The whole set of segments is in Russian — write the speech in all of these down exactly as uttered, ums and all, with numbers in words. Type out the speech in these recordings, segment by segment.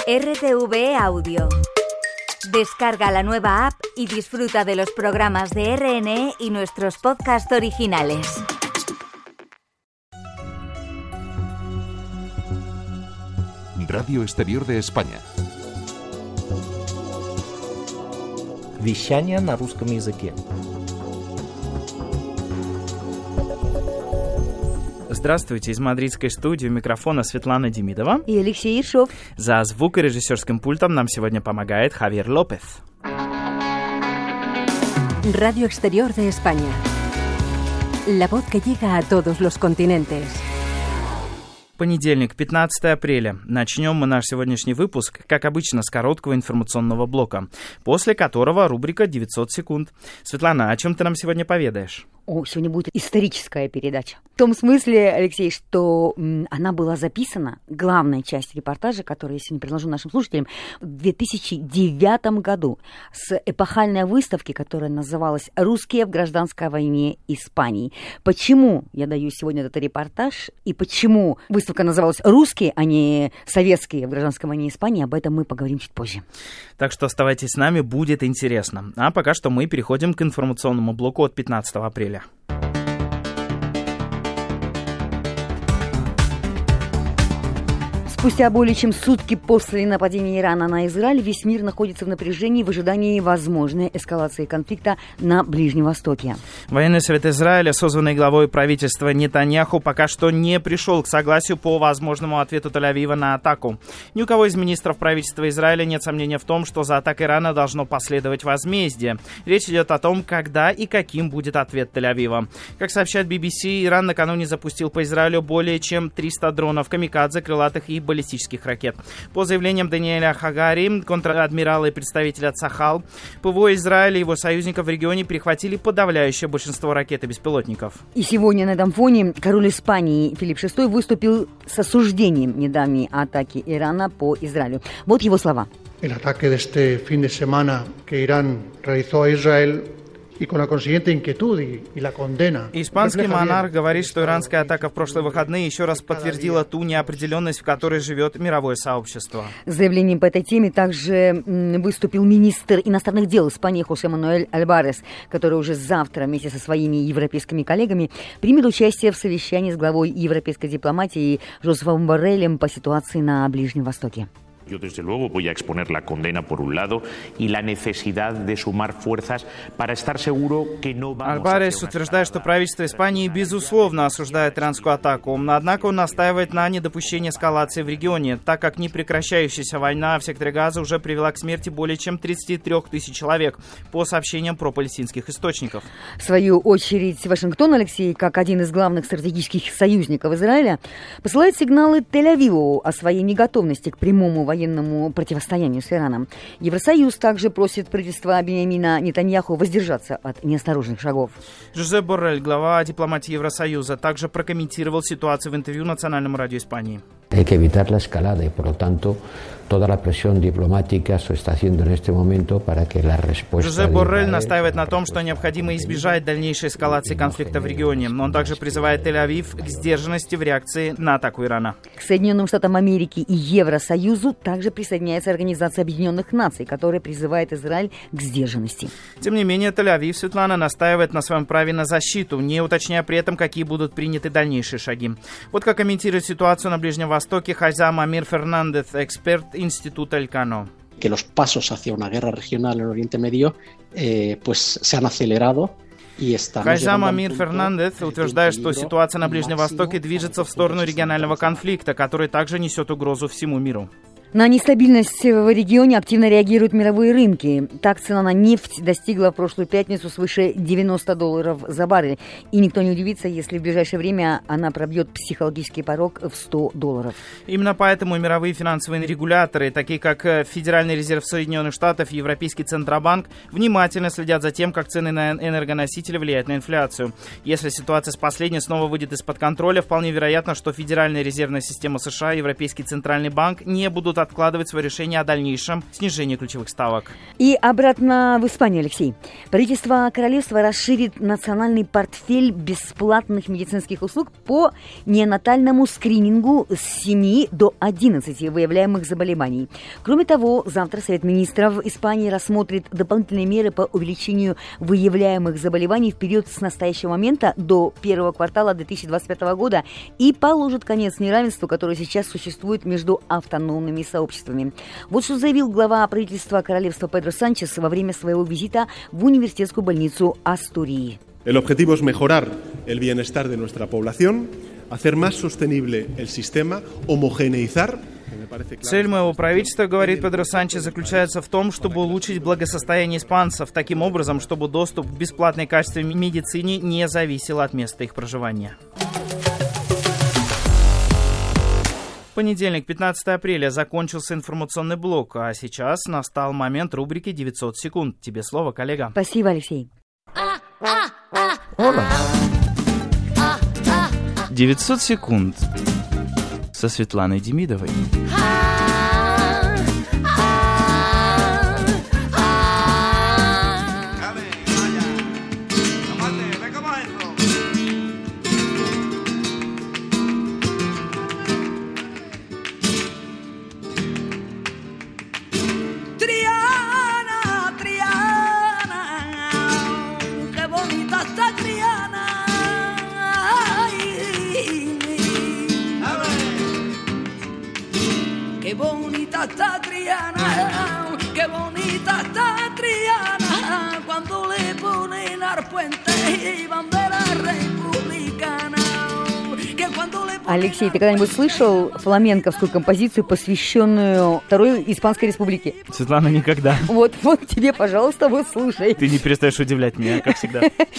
R T V E Audio. Descarga la nueva app y disfruta de los programas de R N E y nuestros podcasts originales. Radio Exterior de España. Вещание на русском языке. Здравствуйте, из мадридской студии у микрофона Светлана Демидова и Алексей Ершов. За звукорежиссерским пультом нам сегодня помогает Хавьер Лопес. Radio Exterior de España. La voz que llega a todos los continentes. Понедельник, пятнадцатое апреля. Начнем мы наш сегодняшний выпуск, как обычно, с короткого информационного блока, после которого рубрика девятьсот секунд. Светлана, о чем ты нам сегодня поведаешь? О, сегодня будет историческая передача. В том смысле, Алексей, что м, она была записана, главная часть репортажа, которую я сегодня предложу нашим слушателям, в две тысячи девятом году с эпохальной выставки, которая называлась «Русские в гражданской войне Испании». Почему я даю сегодня этот репортаж и почему выставка называлась «Русские», а не «Советские в гражданской войне Испании», об этом мы поговорим чуть позже. Так что оставайтесь с нами, будет интересно. А пока что мы переходим к информационному блоку от пятнадцатого апреля. Спустя более чем сутки после нападения Ирана на Израиль весь мир находится в напряжении в ожидании возможной эскалации конфликта на Ближнем Востоке. Военный совет Израиля, созванный главой правительства Нетаньяху, пока что не пришел к согласию по возможному ответу Тель-Авива на атаку. Ни у кого из министров правительства Израиля нет сомнения в том, что за атакой Ирана должно последовать возмездие. Речь идет о том, когда и каким будет ответ Тель-Авива. Как сообщает би би си, Иран накануне запустил по Израилю более чем триста дронов камикадзе, крылатых и баллистических ракет. По заявлениям Даниэля Хагари, контр-адмирала и представителя Цахал, ПВО Израиля и его союзников в регионе перехватили подавляющее большинство ракет и беспилотников. И сегодня на этом фоне король Испании Филипп шестой выступил с осуждением недавней атаки Ирана по Израилю. Вот его слова. El ataque de este fin de semana que Irán realizó a Israel y con la consiguiente inquietud y, y la condena. Испанский монарх говорит, что иранская атака в прошлые выходные еще раз подтвердила ту неопределенность, в которой живет мировое сообщество. С заявлением по этой теме также выступил министр иностранных дел Испании Хосе Мануэль Альварес, который уже завтра вместе со своими европейскими коллегами примет участие в совещании с главой европейской дипломатии Жозефом Борреллем по ситуации на Ближнем Востоке. Yo, desde luego, voy a exponer la condena por un lado y la necesidad de sumar fuerzas para estar seguro que no vamos. Альварес утверждает, что правительство Испании безусловно осуждает иранскую атаку, однако он настаивает на недопущении эскалации в регионе, так как непрекращающаяся война в секторе Газа уже привела к смерти более чем тридцати трёх тысяч человек, по сообщениям пропалестинских источников. В свою очередь, Вашингтон, Алексей, как один из главных стратегических союзников Израиля, посылает сигналы Тель-Авиву о своей неготовности к прямому военному противостоянию с Ираном. Евросоюз также просит правительства Биньямина Нетаньяху воздержаться от неосторожных шагов. Жозеп Боррель, глава дипломатии Евросоюза, также прокомментировал ситуацию в интервью Национальному радио Испании. Hay que evitar la escalada y, por lo tanto, toda la presión diplomática se está haciendo en este momento para que la respuesta. Жозеп Боррель настаивает на том, что необходимо избежать дальнейшей эскалации конфликта в регионе. Но он также призывает Тель-Авив к сдержанности в реакции на атаку Ирана. К Соединенным Штатам Америки и Евросоюзу также присоединяется Организация Объединенных Наций, которая призывает Израиль к сдержанности. Тем не менее, Тель-Авив, Светлана, настаивает на своем праве на защиту, не уточняя при этом, какие будут приняты дальнейшие шаги. Вот как комментирует ситуацию на Ближнем Востоке Хайзам Амир Фернандес, эксперт Института Элькано. Que los pasos hacia una guerra regional en Oriente Medio eh, pues se han acelerado. Хайзам Амир Фернандес утверждает, что ситуация на Ближнем Востоке движется в сторону регионального конфликта, который также несет угрозу всему миру. На нестабильность в регионе активно реагируют мировые рынки. Так, цена на нефть достигла в прошлую пятницу свыше девяноста долларов за баррель. И никто не удивится, если в ближайшее время она пробьет психологический порог в сто долларов. Именно поэтому мировые финансовые регуляторы, такие как Федеральный резерв Соединенных Штатов и Европейский Центробанк, внимательно следят за тем, как цены на энергоносители влияют на инфляцию. Если ситуация с последней снова выйдет из-под контроля, вполне вероятно, что Федеральная резервная система США и Европейский Центральный банк не будут откладывать свое решение о дальнейшем снижении ключевых ставок. И обратно в Испанию, Алексей. Правительство королевства расширит национальный портфель бесплатных медицинских услуг по неонатальному скринингу с семи до одиннадцати выявляемых заболеваний. Кроме того, завтра Совет министров Испании рассмотрит дополнительные меры по увеличению выявляемых заболеваний в период с настоящего момента до первого квартала две тысячи двадцать пятого года и положит конец неравенству, которое сейчас существует между автономными сообществами. Вот что заявил глава правительства королевства Педро Санчес во время своего визита в университетскую больницу Астурии. El objetivo es mejorar el bienestar de nuestra población, hacer más sostenible el sistema, homogeneizar. Цель моего правительства, говорит Педро Санчес, заключается в том, чтобы улучшить благосостояние испанцев таким образом, чтобы доступ к бесплатной качественной медицине не зависел от места их проживания. В понедельник, пятнадцатого апреля, закончился информационный блок, а сейчас настал момент рубрики девятьсот секунд. Тебе слово, коллега. Спасибо, Алексей. девятьсот секунд со Светланой Демидовой. Qué bonita está Triana, qué bonita está Triana, cuando le ponen al puente y bandera republicana. Алексей, ты когда-нибудь слышал фламенковскую композицию, посвященную Второй Испанской Республике? Светлана, никогда. Вот, вот тебе, пожалуйста, вот слушай. Ты не перестаешь удивлять меня, как всегда.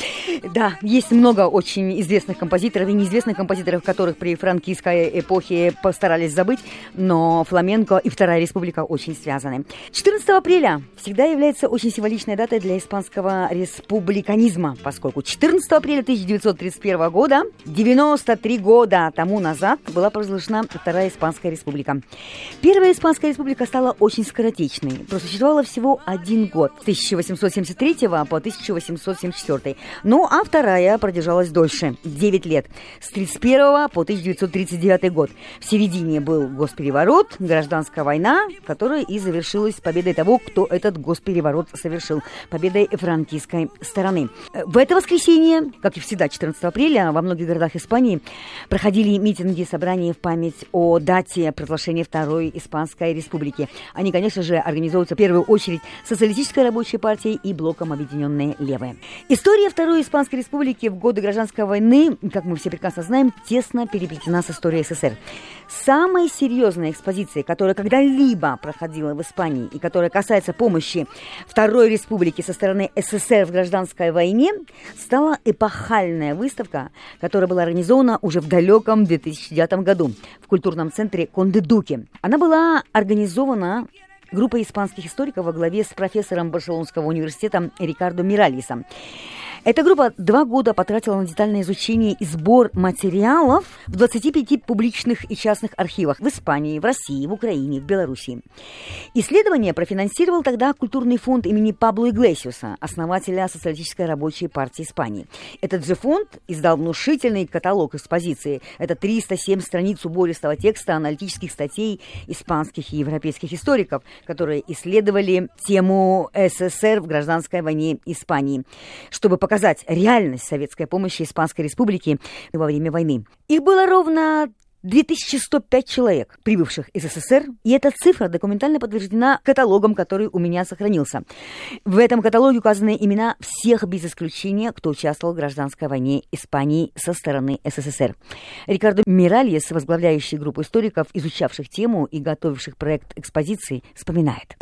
Да, есть много очень известных композиторов и неизвестных композиторов, которых при франкистской эпохе постарались забыть, но фламенко и Вторая Республика очень связаны. четырнадцатого апреля всегда является очень символичной датой для испанского республиканизма, поскольку четырнадцатого апреля тысяча девятьсот тридцать первого года, девяносто три года тому назад, была провозглашена Вторая Испанская Республика. Первая Испанская Республика стала очень скоротечной, просуществовала всего один год, с тысяча восемьсот семьдесят третьего по тысяча восемьсот семьдесят четвёртый. Ну, а вторая продержалась дольше, девять лет, с тридцать первого по тысяча девятьсот тридцать девятый год. В середине был госпереворот, гражданская война, которая и завершилась победой того, кто этот госпереворот совершил, победой франкистской стороны. В это воскресенье, как и всегда, четырнадцатого апреля, во многих городах Испании проходили митинги и собрания в память о дате провозглашения Второй Испанской Республики. Они, конечно же, организуются в первую очередь Социалистической рабочей партией и блоком Объединенные Левые. История Второй Испанской Республики в годы гражданской войны, как мы все прекрасно знаем, тесно переплетена с историей СССР. Самой серьезной экспозицией, которая когда-либо проходила в Испании и которая касается помощи Второй Республики со стороны СССР в гражданской войне, стала эпохальная выставка, которая была организована уже в далеком две тысячи девятом году в культурном центре Конде-Дуке. Она была организована группой испанских историков во главе с профессором Барселонского университета Рикардо Миральесом. Эта группа два года потратила на детальное изучение и сбор материалов в двадцати пяти публичных и частных архивах в Испании, в России, в Украине, в Беларуси. Исследование профинансировал тогда культурный фонд имени Пабло Иглесиуса, основателя Социалистической рабочей партии Испании. Этот же фонд издал внушительный каталог экспозиции. Это триста семь страниц убористого текста аналитических статей испанских и европейских историков, которые исследовали тему СССР в гражданской войне Испании, чтобы показать показать реальность советской помощи Испанской Республике во время войны. Их было ровно две тысячи сто пять человек, прибывших из СССР, и эта цифра документально подтверждена каталогом, который у меня сохранился. В этом каталоге указаны имена всех без исключения, кто участвовал в гражданской войне Испании со стороны СССР. Рикардо Миральес, возглавляющий группу историков, изучавших тему и готовивших проект экспозиции, вспоминает.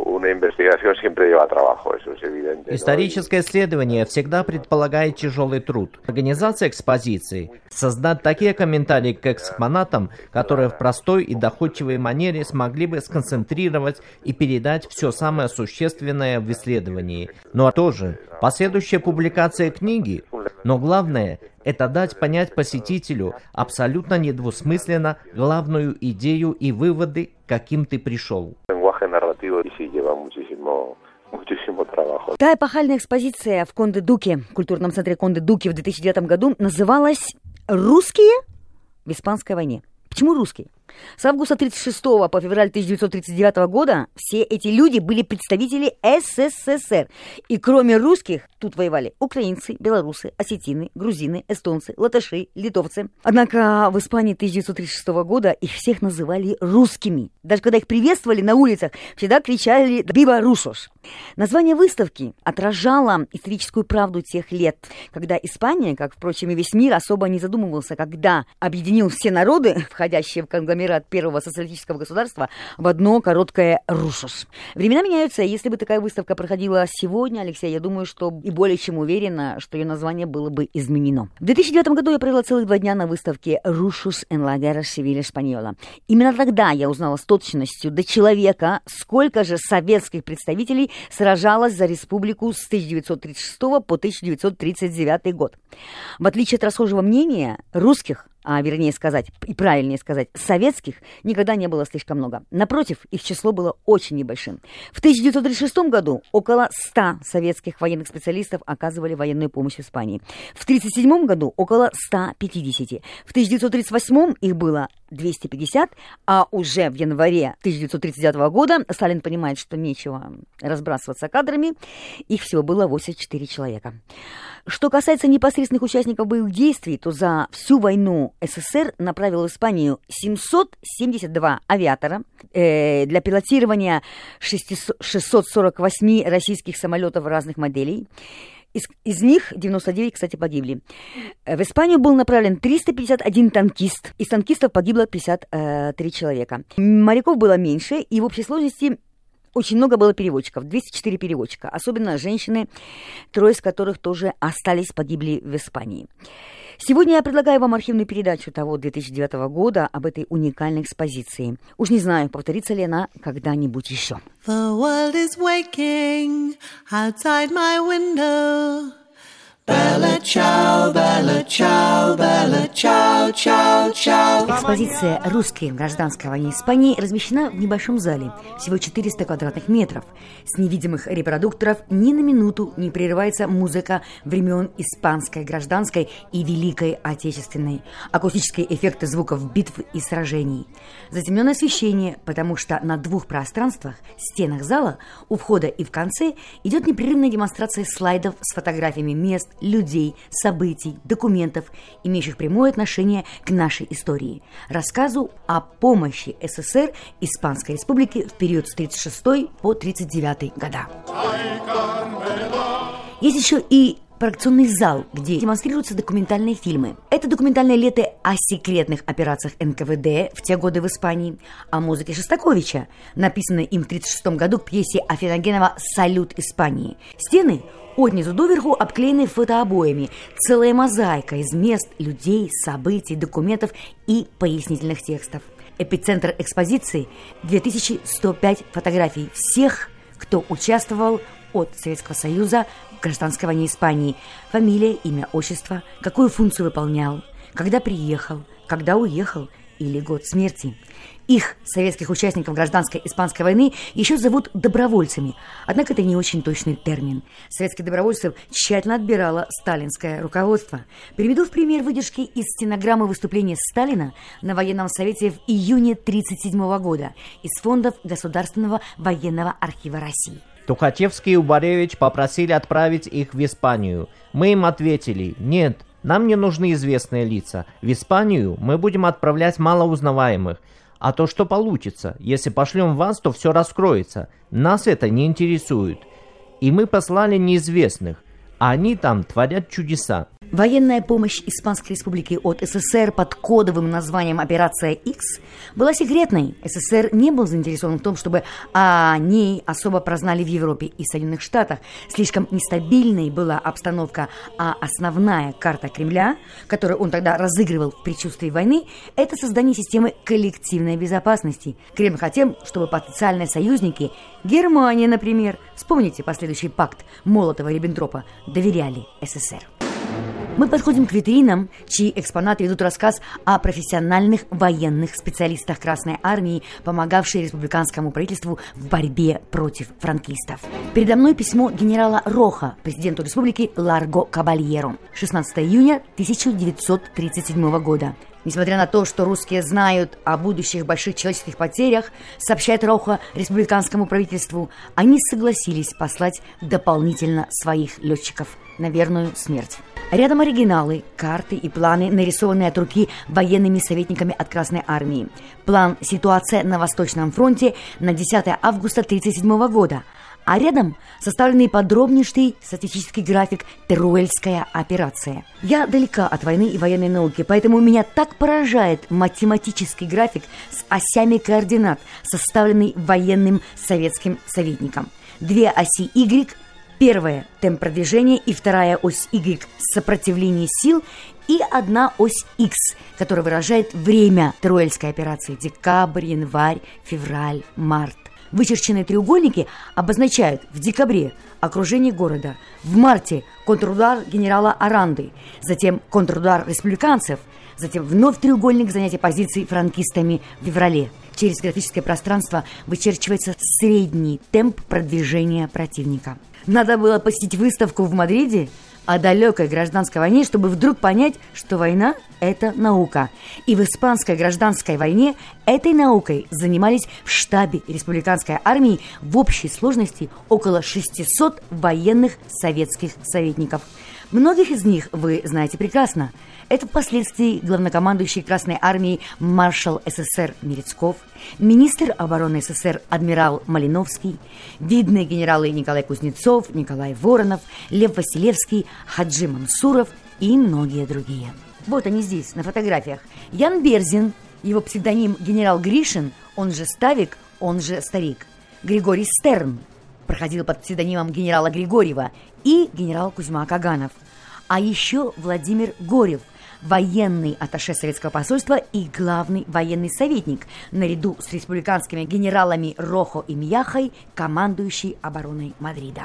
Историческое исследование всегда предполагает тяжелый труд. Организация экспозиции, создать такие комментарии к экспонатам, которые в простой и доходчивой манере смогли бы сконцентрировать и передать все самое существенное в исследовании. Но тоже последующая публикация книги. Но главное – это дать понять посетителю абсолютно недвусмысленно главную идею и выводы, к каким ты пришел. Та эпохальная экспозиция в Конде-Дуке, в культурном центре Конде-Дуке в две тысячи девятом году называлась «Русские в Испанской войне». Почему русские? С августа тысяча девятьсот тридцать шестого по февраль тысяча девятьсот тридцать девятого года все эти люди были представители СССР. И кроме русских тут воевали украинцы, белорусы, осетины, грузины, эстонцы, латыши, литовцы. Однако в Испании тысяча девятьсот тридцать шестого года их всех называли русскими. Даже когда их приветствовали на улицах, всегда кричали «Viva Rusos!». Название выставки отражало историческую правду тех лет, когда Испания, как, впрочем, и весь мир, особо не задумывался, когда объединил все народы, входящие в конгломерат первого социалистического государства, в одно короткое «Русос». Времена меняются, и если бы такая выставка проходила сегодня, Алексей, я думаю, что и более чем уверена, что ее название было бы изменено. В две тысячи девятом году я провела целых два дня на выставке «Rusos en la Guerra Civil Española». Именно тогда я узнала с точностью до человека, сколько же советских представителей сражалось за республику с тысяча девятьсот тридцать шестого по тысяча девятьсот тридцать девятый год. В отличие от расхожего мнения, русских, а вернее сказать, и правильнее сказать, советских, никогда не было слишком много. Напротив, их число было очень небольшим. В тысяча девятьсот тридцать шестом году около ста советских военных специалистов оказывали военную помощь Испании. В тысяча девятьсот тридцать седьмом году около ста пятидесяти. В тысяча девятьсот тридцать восьмом их было двести пятьдесят, а уже в январе тысяча девятьсот тридцать девятого года Сталин понимает, что нечего разбрасываться кадрами, их всего было восемьдесят четыре человека. Что касается непосредственных участников боевых действий, то за всю войну СССР направил в Испанию семьсот семьдесят два авиатора э, для пилотирования шестьсот сорок восемь российских самолетов разных моделей. Из, из них девяносто девять, кстати, погибли. В Испанию был направлен триста пятьдесят один танкист. Из танкистов погибло пятьдесят три человека. Моряков было меньше, и в общей сложности очень много было переводчиков, двести четыре переводчика, особенно женщины, трое из которых тоже остались, погибли в Испании. Сегодня я предлагаю вам архивную передачу того две тысячи девятого года об этой уникальной экспозиции. Уж не знаю, повторится ли она когда-нибудь еще. The world is waking outside my window. Bella ciao, bella ciao, bella ciao, ciao, ciao. Экспозиция «Русские в гражданской войне Испании» размещена в небольшом зале, всего четыреста квадратных метров. С невидимых репродукторов ни на минуту не прерывается музыка времен Испанской гражданской и Великой Отечественной, акустические эффекты звуков битв и сражений. Затемненное освещение, потому что на двух пространствах, стенах зала, у входа и в конце, идет непрерывная демонстрация слайдов с фотографиями мест, людей, событий, документов, имеющих прямое отношение к нашей истории. Рассказу о помощи СССР Испанской Республике в период с тридцать шестого по тридцать девятый года. Есть еще и проекционный зал, где демонстрируются документальные фильмы. Это документальные ленты о секретных операциях эн ка вэ дэ в те годы в Испании, о музыке Шостаковича, написанной им в тридцать шестом году к пьесе Афиногенова «Салют Испании». Стены отнизу доверху обклеены фотообоями, целая мозаика из мест, людей, событий, документов и пояснительных текстов. Эпицентр экспозиции – две тысячи сто пять фотографий всех, кто участвовал от Советского Союза в гражданской войне Испании. Фамилия, имя, отчество, какую функцию выполнял, когда приехал, когда уехал или год смерти. Их, советских участников гражданской испанской войны, еще зовут добровольцами. Однако это не очень точный термин. Советских добровольцев тщательно отбирало сталинское руководство. Приведу в пример выдержки из стенограммы выступления Сталина на военном совете в июне тысяча девятьсот тридцать седьмого года из фондов Государственного военного архива России. Тухачевский и Убаревич попросили отправить их в Испанию. Мы им ответили: нет, нам не нужны известные лица. В Испанию мы будем отправлять малоузнаваемых. А то, что получится, если пошлем вас, то все раскроется. Нас это не интересует. И мы послали неизвестных, а они там творят чудеса. Военная помощь Испанской Республики от СССР под кодовым названием «Операция Икс» была секретной. СССР не был заинтересован в том, чтобы о ней особо прознали в Европе и Соединенных Штатах. Слишком нестабильной была обстановка, а основная карта Кремля, которую он тогда разыгрывал в предчувствии войны, это создание системы коллективной безопасности. Кремль хотел, чтобы потенциальные союзники, Германия, например, вспомните последующий пакт Молотова-Риббентропа, доверяли СССР. Мы подходим к витринам, чьи экспонаты ведут рассказ о профессиональных военных специалистах Красной Армии, помогавшей республиканскому правительству в борьбе против франкистов. Передо мной письмо генерала Роха, президенту республики Ларго Кабальеро, шестнадцатого июня тысяча девятьсот тридцать седьмого года. Несмотря на то, что русские знают о будущих больших человеческих потерях, сообщает Роха республиканскому правительству, они согласились послать дополнительно своих летчиков на верную смерть. Рядом оригиналы, карты и планы, нарисованные от руки военными советниками от Красной Армии. План «Ситуация на Восточном фронте» на десятого августа тысяча девятьсот тридцать седьмого года. А рядом составленный подробнейший статистический график «Теруэльская операция». Я далека от войны и военной науки, поэтому меня так поражает математический график с осями координат, составленный военным советским советником. Две оси Y, первая – темп продвижения, и вторая ось Y – сопротивление сил, и одна ось X, которая выражает время Теруэльской операции – декабрь, январь, февраль, март. Вычерченные треугольники обозначают в декабре окружение города, в марте контрудар генерала Аранды, затем контрудар республиканцев, затем вновь треугольник занятия позиций франкистами в феврале. Через графическое пространство вычерчивается средний темп продвижения противника. Надо было посетить выставку в Мадриде о далекой гражданской войне, чтобы вдруг понять, что война – это наука. И в испанской гражданской войне этой наукой занимались в штабе республиканской армии в общей сложности около шестисот военных советских советников. Многих из них вы знаете прекрасно. Это впоследствии главнокомандующий Красной армией маршал СССР Мерецков, министр обороны СССР адмирал Малиновский, видные генералы Николай Кузнецов, Николай Воронов, Лев Василевский, Хаджи Мансуров и многие другие. Вот они здесь, на фотографиях. Ян Берзин, его псевдоним генерал Гришин, он же Ставик, он же Старик. Григорий Стерн проходил под псевдонимом генерала Григорьева, и генерал Кузьма Каганов. А еще Владимир Горев, военный атташе советского посольства и главный военный советник, наряду с республиканскими генералами Рохо и Мьяхой, командующий обороной Мадрида.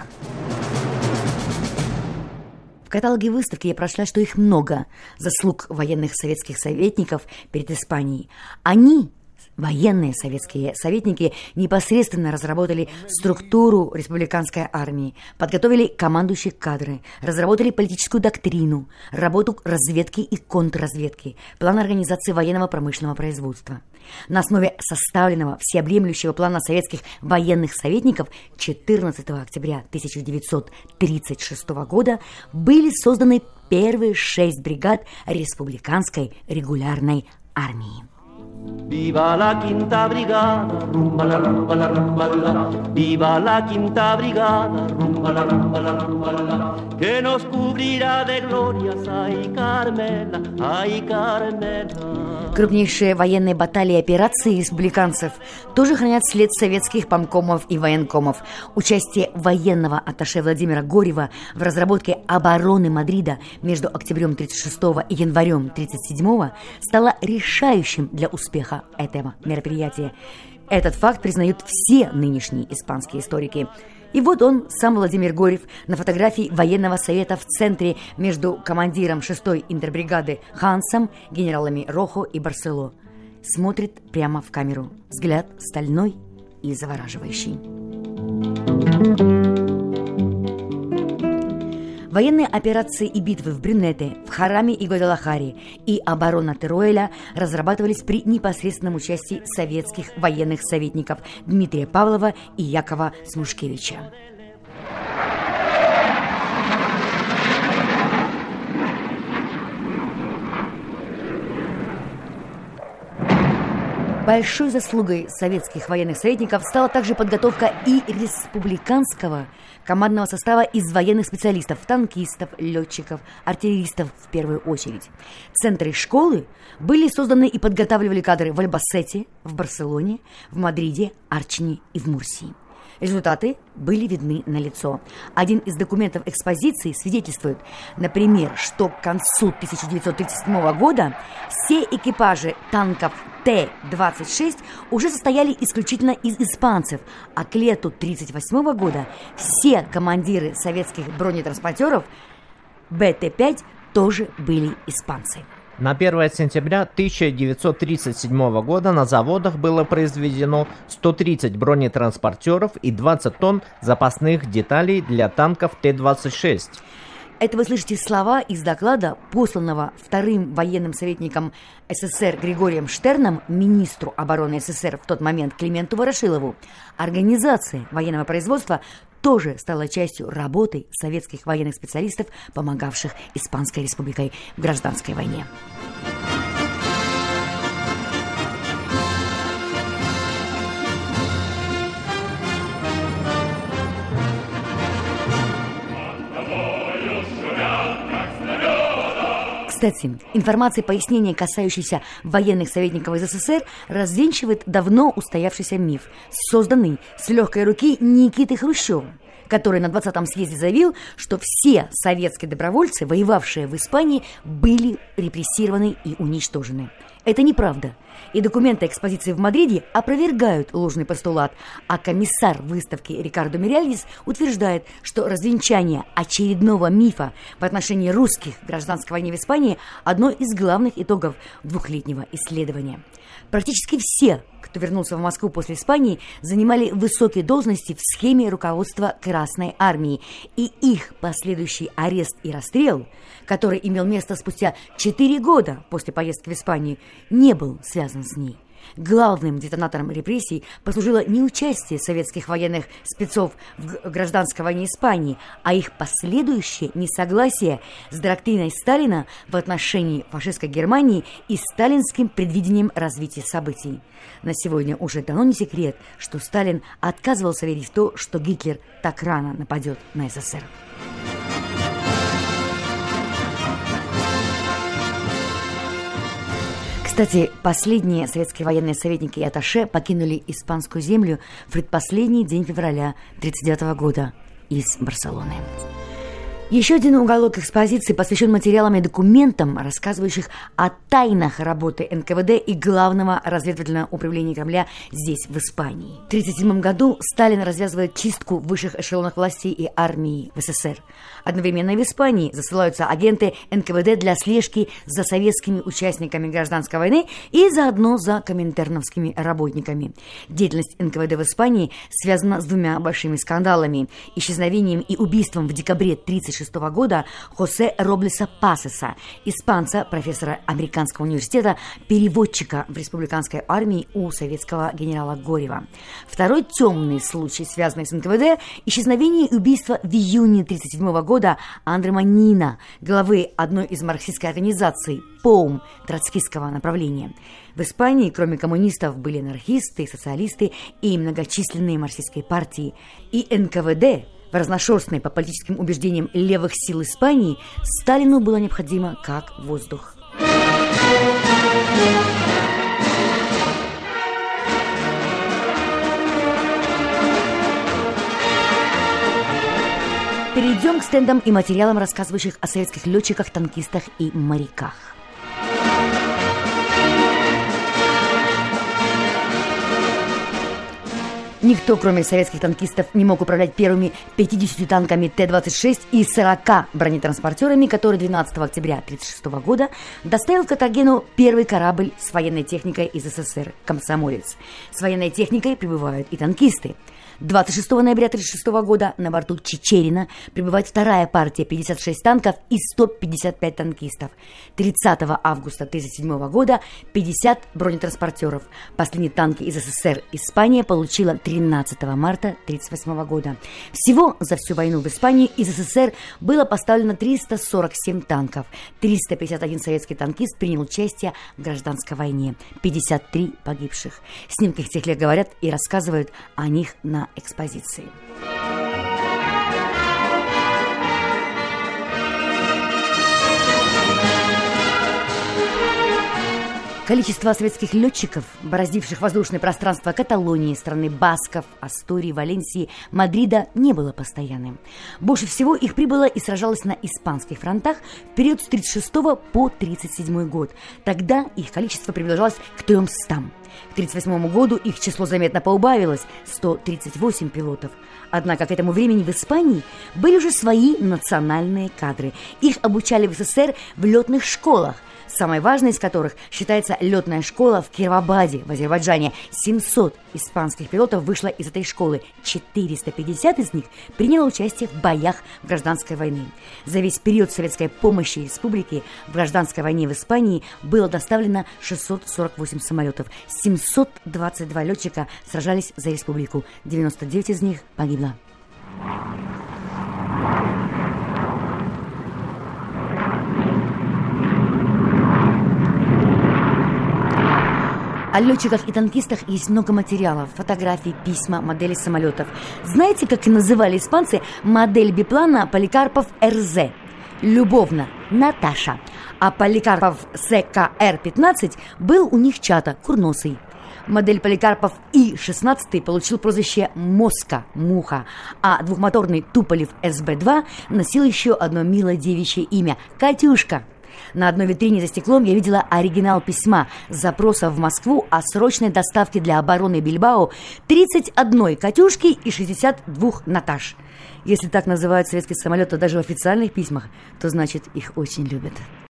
В каталоге выставки я прошла, что их много, заслуг военных советских советников перед Испанией. Они, военные советские советники, непосредственно разработали структуру республиканской армии, подготовили командующих кадры, разработали политическую доктрину, работу разведки и контрразведки, план организации военного промышленного производства. На основе составленного всеобъемлющего плана советских военных советников четырнадцатого октября тысяча девятьсот тридцать шестого года были созданы первые шесть бригад республиканской регулярной армии. Viva la quinta brigada, rumba la rumba la rumba la. Viva la quinta brigada, rumba la rumba la rumba la. Que nos cubrirá de glorias, ay Carmela, ay Carmela. Крупнейшие военные баталии и операции республиканцев тоже хранят след советских помкомов и военкомов. Участие военного атташе Владимира Горьева в разработке обороны Мадрида между октябрем тридцать шестого и январем тридцать седьмого стало решающим для успеха этого мероприятия. Этот факт признают все нынешние испанские историки. И вот он, сам Владимир Горьев, на фотографии военного совета в центре между командиром шестой интербригады Хансом, генералами Рохо и Барсело. Смотрит прямо в камеру. Взгляд стальной и завораживающий. Военные операции и битвы в Брюнете, в Хараме и Гвадалахаре и оборона Теруэля разрабатывались при непосредственном участии советских военных советников Дмитрия Павлова и Якова Смушкевича. Большой заслугой советских военных советников стала также подготовка и республиканского командного состава из военных специалистов, танкистов, летчиков, артиллеристов в первую очередь. Центры школы были созданы и подготавливали кадры в Альбасете, в Барселоне, в Мадриде, Арчине и в Мурсии. Результаты были видны налицо. Один из документов экспозиции свидетельствует, например, что к концу тысяча девятьсот тридцать седьмого года все экипажи танков Т двадцать шесть уже состояли исключительно из испанцев, а к лету тысяча девятьсот тридцать восьмого года все командиры советских бронетранспортеров Б Т пять тоже были испанцы. На первое сентября тысяча девятьсот тридцать седьмого года на заводах было произведено сто тридцать бронетранспортеров и двадцать тонн запасных деталей для танков Т двадцать шесть. Это вы слышите слова из доклада, посланного вторым военным советником СССР Григорием Штерном министру обороны СССР в тот момент Клименту Ворошилову. Организация военного производства тоже стала частью работы советских военных специалистов, помогавших Испанской республике в гражданской войне. Кстати, информация пояснения, касающаяся военных советников из СССР, развенчивает давно устоявшийся миф, созданный с легкой руки Никитой Хрущевым, который на двадцатом съезде заявил, что все советские добровольцы, воевавшие в Испании, были репрессированы и уничтожены. Это неправда. И документы экспозиции в Мадриде опровергают ложный постулат, а комиссар выставки Рикардо Миральес утверждает, что развенчание очередного мифа в отношении русских в гражданской войне в Испании – одно из главных итогов двухлетнего исследования. Практически все, кто вернулся в Москву после Испании, занимали высокие должности в схеме руководства Красной Армии, и их последующий арест и расстрел, который имел место спустя четыре года после поездки в Испанию, не был связан с ней. Главным детонатором репрессий послужило не участие советских военных спецов в гражданской войне Испании, а их последующее несогласие с доктриной Сталина в отношении фашистской Германии и сталинским предвидением развития событий. На сегодня уже давно не секрет, что Сталин отказывался верить в то, что Гитлер так рано нападет на СССР. Кстати, последние советские военные советники и атташе покинули испанскую землю в предпоследний день февраля тысяча девятьсот тридцать девятого года из Барселоны. Еще один уголок экспозиции посвящен материалам и документам, рассказывающих о тайнах работы эн ка вэ дэ и Главного разведывательного управления Кремля здесь, в Испании. В тысяча девятьсот тридцать седьмом году Сталин развязывает чистку в высших эшелонах властей и армии в СССР. Одновременно в Испании засылаются агенты эн ка вэ дэ для слежки за советскими участниками гражданской войны и заодно за коминтерновскими работниками. Деятельность эн ка вэ дэ в Испании связана с двумя большими скандалами – исчезновением и убийством в декабре тысяча девятьсот тридцать шестого года Хосе Роблеса Пасеса, испанца, профессора американского университета, переводчика в республиканской армии у советского генерала Горева. Второй темный случай, связанный с эн ка вэ дэ – исчезновение и убийство в июне тысяча девятьсот тридцать седьмого года Андре Манина, главы одной из марксистской организаций ПОУМ троцкистского направления. В Испании, кроме коммунистов, были анархисты, социалисты и многочисленные марксистские партии. И эн ка вэ дэ, в разношерстной по политическим убеждениям левых сил Испании, Сталину было необходимо как воздух. Перейдем к стендам и материалам, рассказывающих о советских летчиках, танкистах и моряках. Никто, кроме советских танкистов, не мог управлять первыми пятьюдесятью танками Т двадцать шесть и сорока бронетранспортерами, которые двенадцатого октября тысяча девятьсот тридцать шестого года доставил в Картагену первый корабль с военной техникой из СССР «Комсомолец». С военной техникой прибывают и танкисты. двадцать шестого ноября тысяча девятьсот тридцать шестого года на борту Чичерина прибывает вторая партия пятьдесят шесть танков и сто пятьдесят пять танкистов. тридцатого августа тысяча девятьсот тридцать седьмого года пятьдесят бронетранспортеров. Последние танки из СССР Испания получила тридцатого тринадцатого марта тысяча девятьсот тридцать восьмого года. Всего за всю войну в Испании из СССР было поставлено триста сорок семь танков. триста пятьдесят один советский танкист принял участие в гражданской войне. пятьдесят три погибших. Снимки тех лет говорят и рассказывают о них на экспозиции. Количество советских летчиков, бороздивших воздушное пространство Каталонии, страны Басков, Астории, Валенсии, Мадрида, не было постоянным. Больше всего их прибыло и сражалось на испанских фронтах в период с тридцать шестого по тридцать седьмой год. Тогда их количество приближалось к трёмстам. К тридцать восьмому году их число заметно поубавилось – сто тридцать восемь пилотов. Однако к этому времени в Испании были уже свои национальные кадры. Их обучали в СССР в летных школах, самой важной из которых считается летная школа в Кировабаде, в Азербайджане. семьсот испанских пилотов вышло из этой школы. четыреста пятьдесят из них приняло участие в боях в гражданской войне. За весь период советской помощи республике в гражданской войне в Испании было доставлено шестьсот сорок восемь самолетов. семьсот двадцать два летчика сражались за республику. девяносто девять из них погибло. О летчиках и танкистах есть много материалов, фотографий, письма, модели самолетов. Знаете, как и называли испанцы модель биплана Поликарпов эр зэ? Любовно Наташа. А Поликарпов эс ка эр пятнадцать был у них чата, курносый. Модель Поликарпов И шестнадцать получил прозвище «Моска», «Муха», а двухмоторный Туполев эс бэ два носил еще одно милое девичье имя – «Катюшка». На одной витрине за стеклом я видела оригинал письма с запроса в Москву о срочной доставке для обороны Бильбао тридцать одной «Катюшки» и шестьдесят двух «Наташ». Если так называют советские самолеты даже в официальных письмах, то значит их очень любят.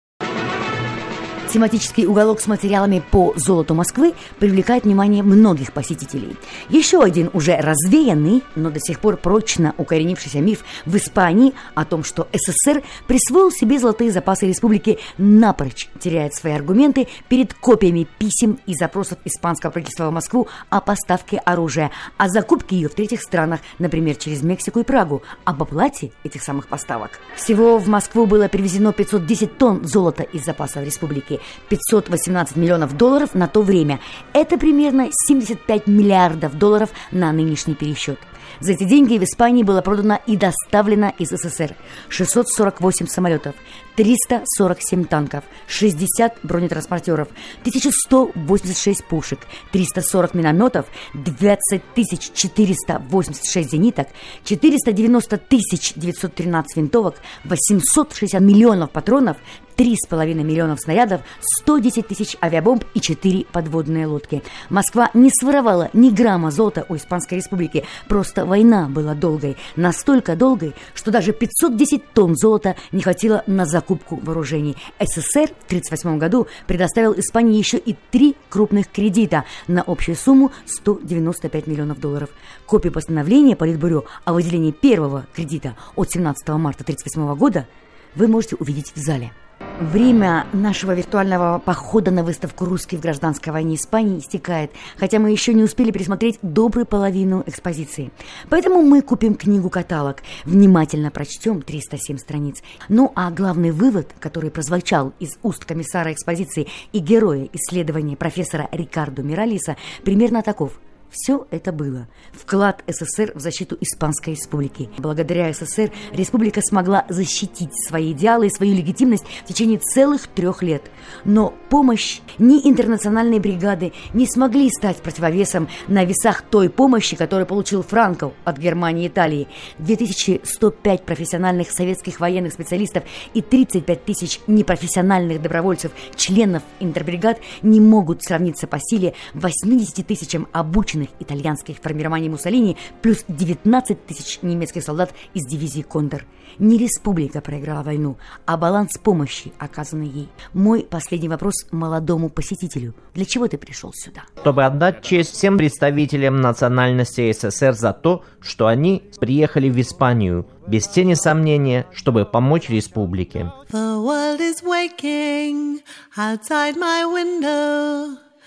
Тематический уголок с материалами по золоту Москвы привлекает внимание многих посетителей. Еще один уже развеянный, но до сих пор прочно укоренившийся миф в Испании о том, что эс эс эс эр присвоил себе золотые запасы республики, напрочь теряет свои аргументы перед копиями писем и запросов испанского правительства в Москву о поставке оружия, о закупке ее в третьих странах, например, через Мексику и Прагу, об оплате этих самых поставок. Всего в Москву было привезено пятьсот десять тонн золота из запасов республики. пятьсот восемнадцать миллионов долларов на то время. Это примерно семьдесят пять миллиардов долларов на нынешний пересчет. За эти деньги в Испании было продано и доставлено из эс эс эс эр шестьсот сорок восемь самолетов, триста сорок семь танков, шестьдесят бронетранспортеров, тысяча сто восемьдесят шесть пушек, триста сорок минометов, двадцать тысяч четыреста восемьдесят шесть зениток, четыреста девяносто тысяч девятьсот тринадцать винтовок, восемьсот шестьдесят миллионов патронов, три с половиной миллионов снарядов, сто десять тысяч авиабомб и четыре подводные лодки. Москва не своровала ни грамма золота у Испанской республики. Просто война была долгой. Настолько долгой, что даже пятьсот десять тонн золота не хватило на закупку вооружений. эс эс эс эр в тысяча девятьсот тридцать восьмом году предоставил Испании еще и три крупных кредита на общую сумму сто девяносто пять миллионов долларов. Копию постановления Политбюро о выделении первого кредита от семнадцатого марта тысяча девятьсот тридцать восьмого года вы можете увидеть в зале. Время нашего виртуального похода на выставку «Русские в гражданской войне Испании» истекает, хотя мы еще не успели пересмотреть добрую половину экспозиции. Поэтому мы купим книгу-каталог, внимательно прочтем триста семь страниц. Ну а главный вывод, который прозвучал из уст комиссара экспозиции и героя исследования профессора Рикардо Миралиса, примерно таков. Все это было. Вклад эс эс эс эр в защиту Испанской республики. Благодаря эс эс эс эр республика смогла защитить свои идеалы и свою легитимность в течение целых трех лет. Но помощь ни интернациональные бригады не смогли стать противовесом на весах той помощи, которую получил Франко от Германии и Италии. две тысячи сто пять профессиональных советских военных специалистов и тридцать пять тысяч непрофессиональных добровольцев, членов интербригад, не могут сравниться по силе восьмидесяти тысячам обученных итальянских формирований Муссолини плюс девятнадцать тысяч немецких солдат из дивизии «Кондор». Не республика проиграла войну, а баланс помощи, оказанный ей. Мой последний вопрос молодому посетителю. Для чего ты пришел сюда? Чтобы отдать честь всем представителям национальности эс эс эс эр за то, что они приехали в Испанию, без тени сомнения, чтобы помочь республике. The world is waking outside my window.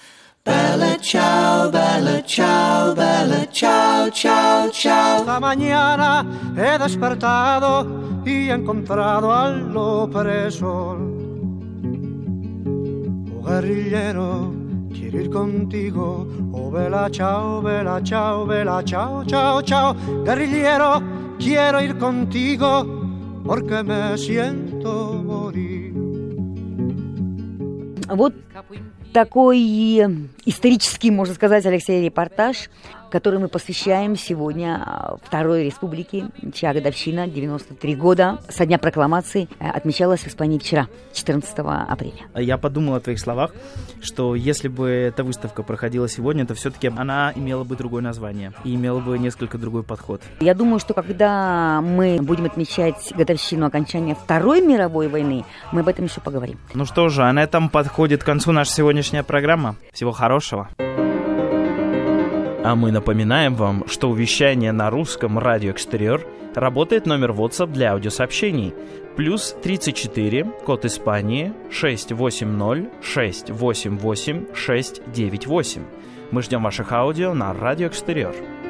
Bella ciao, bella ciao, bella ciao, ciao, ciao. Esta mañana he despertado y he encontrado al opresor. Oh guerrillero, quiero ir contigo. Oh bella ciao, bella ciao, bella ciao, ciao, ciao. Guerrillero, quiero ir contigo porque me siento morir. Вот такой исторический, можно сказать, Алексей, репортаж, который мы посвящаем сегодня Второй Республике, чья годовщина, девяносто три года, со дня прокламации, отмечалась в Испании вчера, четырнадцатого апреля. Я подумал о твоих словах, что если бы эта выставка проходила сегодня, то все-таки она имела бы другое название и имела бы несколько другой подход. Я думаю, что когда мы будем отмечать годовщину окончания Второй мировой войны, мы об этом еще поговорим. Ну что же, а на этом подходит к концу наша сегодняшняя программа. Всего хорошего. А мы напоминаем вам, что у вещания на русском радио «Экстериор» работает номер WhatsApp для аудиосообщений. Плюс тридцать четыре, код Испании, шесть восемь ноль шесть восемь восемь шесть девять восемь. Мы ждем ваших аудио на радио «Экстериор».